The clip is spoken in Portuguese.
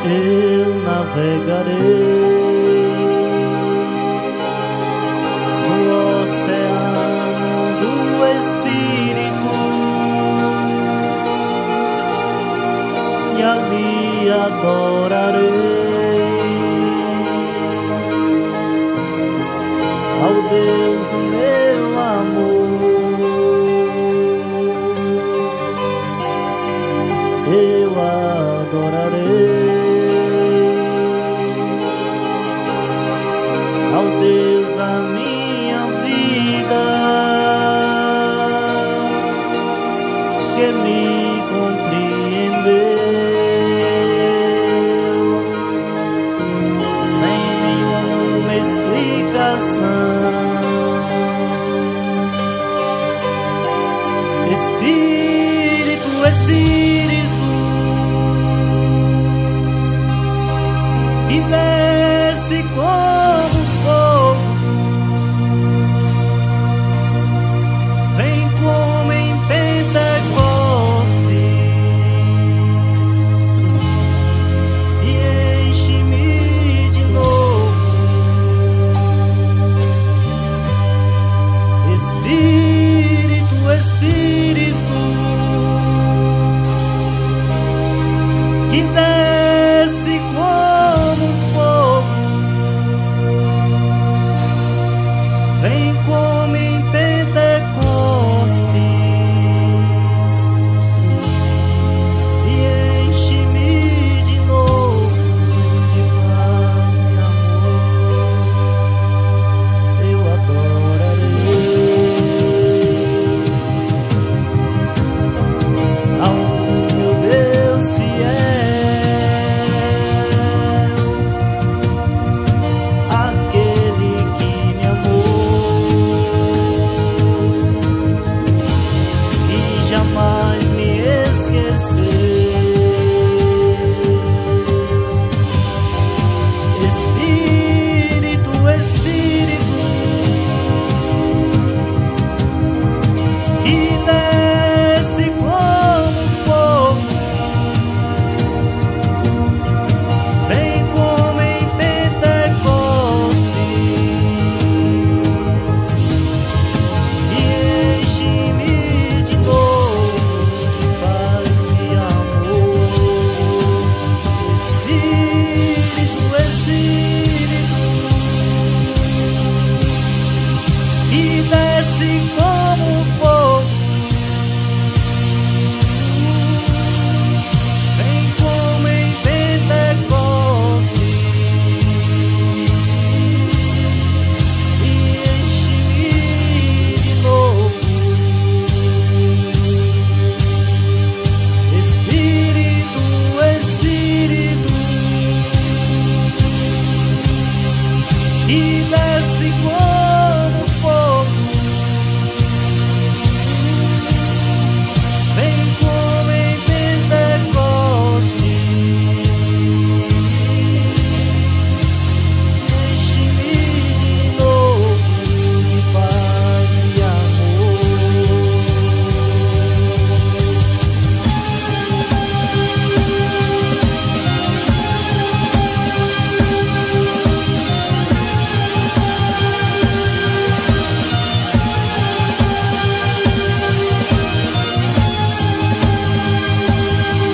eu navegarei no oceano do Espírito e ali adorarei ao Deus do meu amor. Eu adorarei ao Deus da minha vida, que me compreendeu sem nenhuma explicação. Espírito, Espírito, que desce como fogo, vem como em Pentecostes e enche-me de novo. Espírito, Espírito, que desce